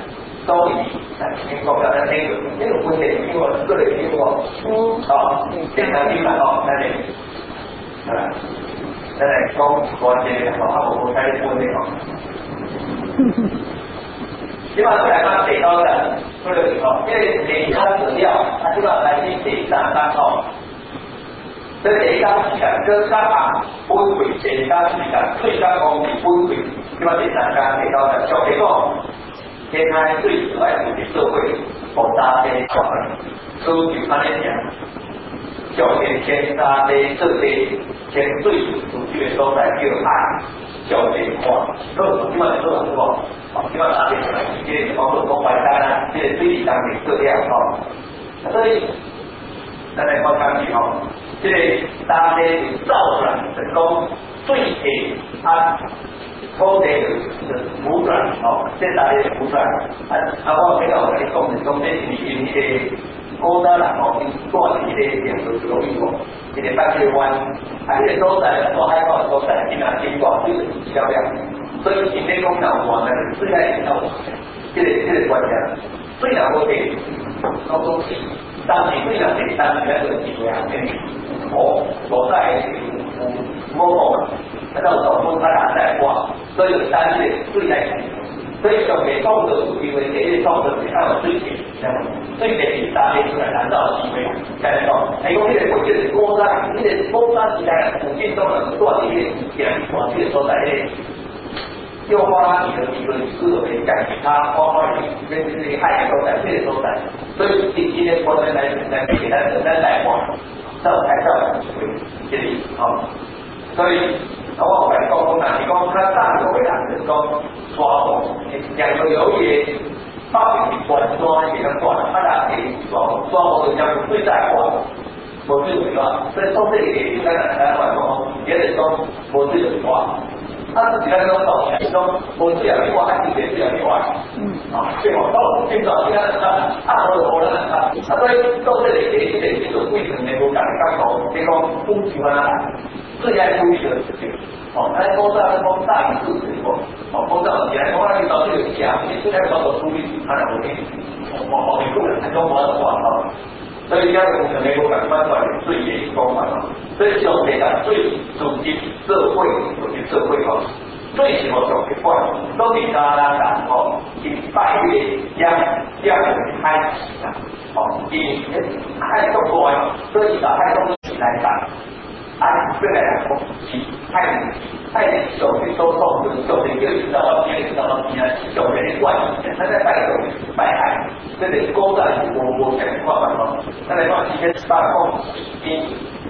都以经过表达那个那个问题，经过个人经过哦，啊，现场经常哦，那里，啊，那来讲关键好，啊，我开始问你哦。基本上来讲，最高的这个哦，因为每张资料，它基本上来自第三张哦。所以第一张是讲跟三行分位，第二张是讲最高公里分位，基本上第三张最高的小结果。天开最主要的社会复杂的状况，数据方面讲，小点天沙的这些天最数据的所在叫爱小点化，都基本上都很多。基本上是这些包括公开单啊，这些最低档的质量哦。所以，咱来看看去哦，这个大家造出来成功最低啊。土地的土转哦，这大的土转，啊啊！我比较跟你讲，是讲这是因迄个古早人哦，因住伫迄个两个容易哦，迄个北溪湾，啊，迄个所在大海口的所在，因啊经过就是较量，所以今天讲到我呢，最爱到这个这个关键，最难我哋讲东西，当时最难的当时那个机会啊，哦，所在有某某。那到手中他拿在挂，所以单月最在前，所以小给动的因为这些动的比较有最前，最前比大月出来拿到机会，看得到。还有那个我觉得高山，那个高山时代附近都能做这些点，往这个所在的，又花你的一个思维讲其他花花人跟这些海所在这些所在，所以今今天国人来来给他简单来话，这才叫机会，这里好，所以。啊，我来讲讲，但是讲较早有个人就是讲抓捕，两个有嘢发明关抓一个关，啊，大家抓抓捕就将最大关，无最为个，所以从这里给大家来讲讲，也是讲无最为抓。啊，自己来讲到，讲无最有抓，还是别最有抓。嗯。啊，对我到现在现在啊，啊，我就无人啊，啊，所以到这里给这里这个为什么能够讲讲到，这个风情啊？最爱注意的事情，哦，那风扇是风大于四十过，哦，风扇起来，风扇遇到这个墙，你最爱找找注意，看到我给，我我你不能看中国的话啊，所以这样子可能我感官出来最严公嘛，所以小学的最主题社会，主题社会哦，最喜欢小学惯，都比大家讲哦，以拜月将将开始的，哦，以开中国，所以把开中起来讲。啊，对来讲，是太太小的收送，就是小的有知道到别人知道到别人小的的关系，他在拜手拜海，这里勾在我我讲话嘛吼，那来讲今天十八公斤，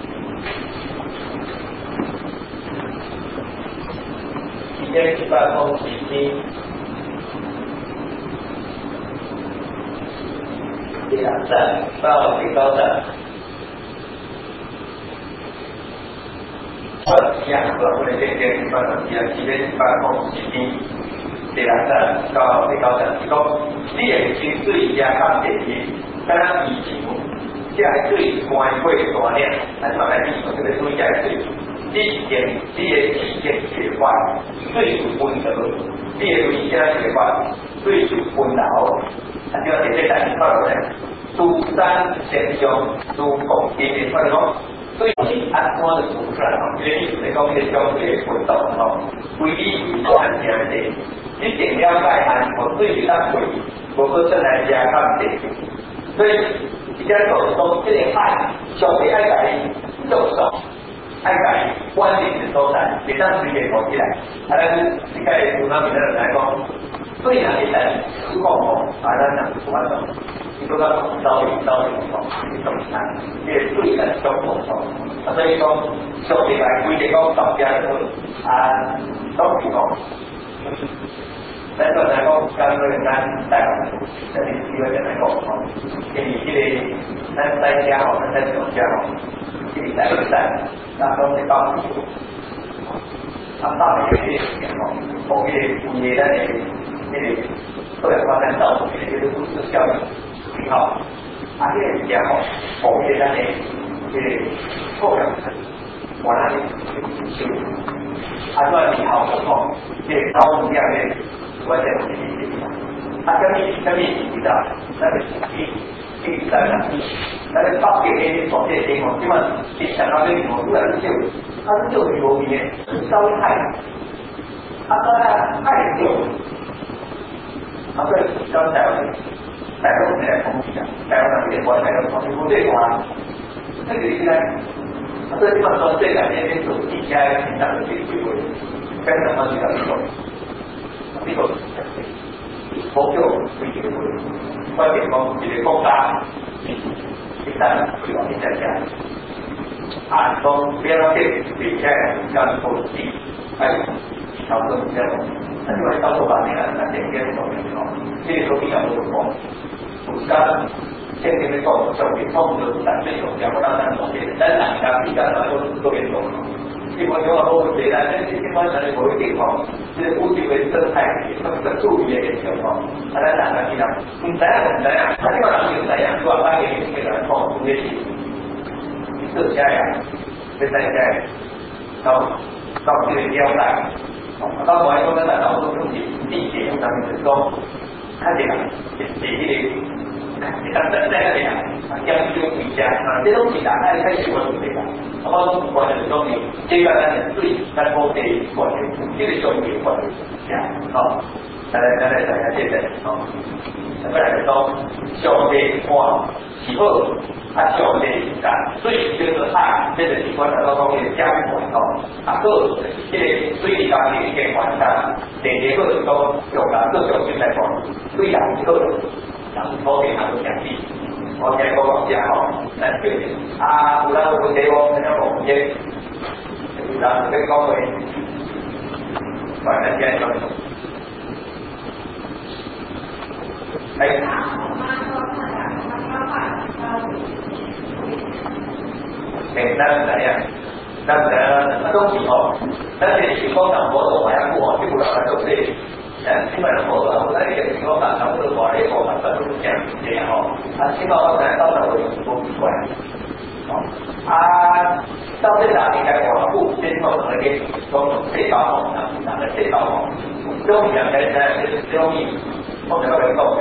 今天十八公斤，两站到最高站。一样，我们这边一般一样，今天一般讲是比第两站到最高站，是讲你的情绪加上电力，刚刚以前这系最关键的大量，咱慢慢你这个注意这最你点你的体验血管最温和，你的体验血管最温柔，啊，就要这个单靠落来，主三先胸主拱一点，或者说。所以你安装的图出来哦，因为你在讲这个消费活动哦，规律按这样的，你点了解按我对于那规，我说正来加上点，所以你现在做说这个爱消费爱改右手，爱改关键的所在，别让自己跑起来，啊，但是你看有那边的人来讲，最难的在思考哦，把它讲什么的。你说到到底到底哦，你怎么看？这最难交通哦，啊，所以讲相对来规定讲大家都啊都比较，但是来讲刚刚那咱带来，这里几个人来讲哦，给你这个咱在家哦，咱在小家哦，给你带个带，那都是到底。啊，大的有些哦，后面物业的那个那个后来发展到那个都是效应。好，啊，这个比较好，后面的呢，这个错两层，我那里就按照你好的话，这个高能量的，我在这里。 啊，咁你咁你知道，那个第第三啦，那个八个嘅所这情况，基本你想到这情况，突然就，它就有有一点稍微太，啊，当然太久，啊，所以刚才我们带入我们的空气啊，带入那个关带入空气不对的话，那个应该，啊，所以基本说这两天是一家平常的这个机会，跟什么比较重，这个。好叫佢哋會，關鍵講佢哋國家一旦佢話你在家，按說不要去比較跟國際，係差不多這樣。那你話到時候把那個那點點做嘅咯，呢啲都比較多講。而家先前你講就係通咗三歲用嘅，我當然講嘅，但係大家比較來都都變多。基本上我會覺得，但是基本上你某一地方，就是物質為生態，它是個注意的情況。啊，咱大家知道，唔知啊，唔知啊，啊，基本上就知啊，如果發現這個人講這些，你設下呀，你在在到到這個腰帶，到我來說呢，到處都是地鐵上面是說，看見了，是是這個。你看在在那里啊，将就回家啊，这东西大概开始我准备了。我讲关键东西，这个咱水咱好得关键，这个小米关键，好，来来来来大家接着哦，咱们来说小米花起后啊，小米干水就是爱，这个是关键到方面加管哦，啊个这个水里边的一个管道，第二个是说有个各种现在讲水养个。我给他都奖励，我给我讲讲哦，那对的。啊，有人有问我，那个我也，有人跟讲话，反正这样子。哎。哎，那怎样？那怎样？那东西哦，但是你光讲活动，我还不好，就不让他走这。基本上我我在这个情况下，我都把这个我们都是这样这样哦。啊，起码我才到了我有多习惯。哦，啊，到这哪应该我不先后那个从最高峰啊，哪个最高峰？中两个呢就是中医，我们要来做。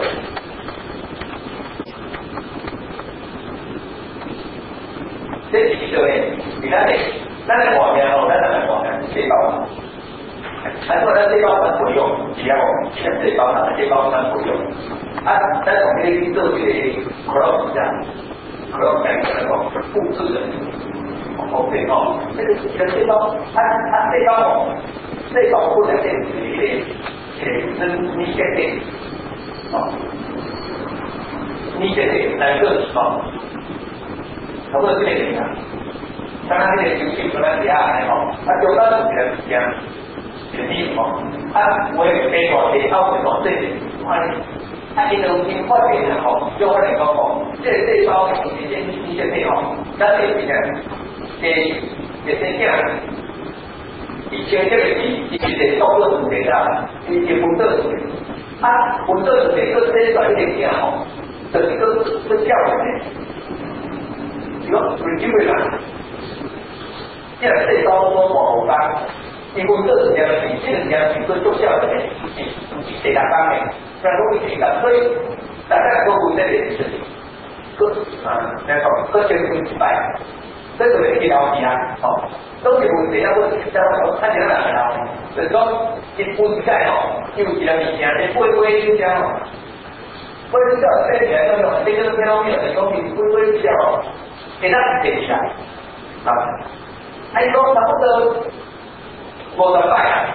这几个位，你看这，那个广面哦，那个广面最高峰。还说呢，这包山不用，只要选这包山，这包山不用。啊，但是我们可以做这个 cross 这样 ，cross 两个那个复制的。OK 哦，这个这这包，它它这包哦，这包不能电子的，写成你写的，哦，你写的两个哦，差不多这个样。刚刚那个游戏可能底下还好，它就到这个时间。是什么？啊，我也背过的，啊，我讲这个，我啊，你都听快点的吼，就我来讲吼，这这包你先你先配吼，咱这边诶，也先讲，以前这个是是是操作是这样，你是不得啊，不得是这个这个一点吼，这个是教的，这个 review 啦，这这包我我好干。因为这时间的比这个时间比做做效的人，比谁打方面，那容易谁打，所以大家都不这件事情，科啊那种科学会失败，这个是条题啊，哦，都是不谁要不这样看起来很好，所以说一不在哦，就几条题啊，你不会不会就这样哦，不会叫这起来那种这个这方面的东西不会叫，给它写起来啊，还有差不多。我的拜，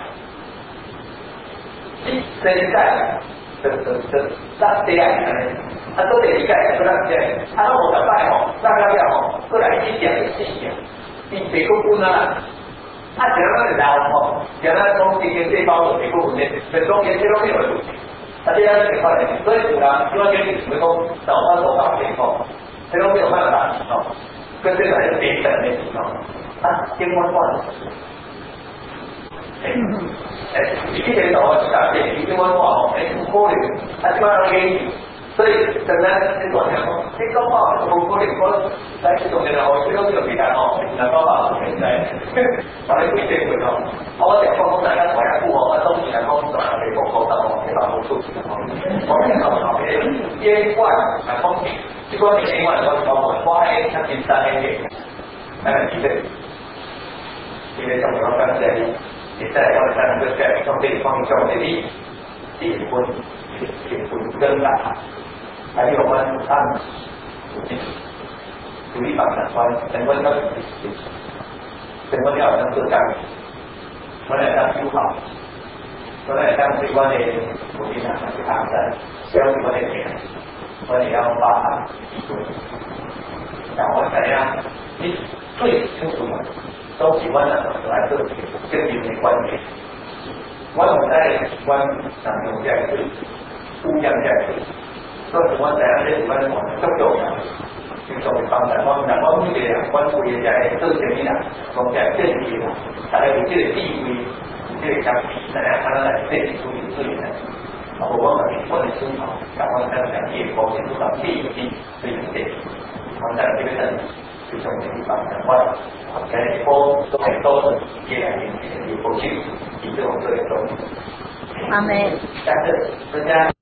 现在的的的那这样的，他都得理解不让这样。他说我的拜哦，大家要哦，过来一讲一讲，你别个不呢？他讲那个老哦，讲那从今天这包的别个不呢，这中间这都没有问题。他这样情况呢，所以主呢，因为跟你回头找他做到以后，这都没有办法哦，跟这个还是别的那种哦，啊，天官断了。哎，你这个我讲的，你跟我说，哎，不可能，他基本上给你，所以真的你昨天说，你讲话不可能，我在这种的我这种就比较好，那讲话不存在，我哋规定佢咯，我哋講講大家台一副我東西係講咗係你報告得我，其實冇出錢，我我们好好诶，烟罐啊风景，这个烟罐我我我花诶，它金山诶嘅，誒記得，記得從我講這裡，你再我哋睇個嘅從地方從這裡結婚結婚更大，還有我們按獨立房產關，成婚要成婚要能做這樣，我哋當修好。我哋當最關嘅附近啊，去行山，小我哋嘅，我哋要把它記住。然後我睇下，你最清楚嘛，都喜歡啊，來做跟你嘅關係。我同在喜歡上用這樣子，互相這樣子，所以我在咧喜歡我們足夠嘅，就做幫助我，讓我們嘅關係嘅在做生意啦，講在正義啦，大家有這個地位。這個講大家看到來這裡處理資源，啊，我我們我哋思考，然後再講業務進入到第一批這個階段，我在這個陣就從這地方講話，誒，波都係多是越來越業務進，以這種這種。 阿妹。 但是大家。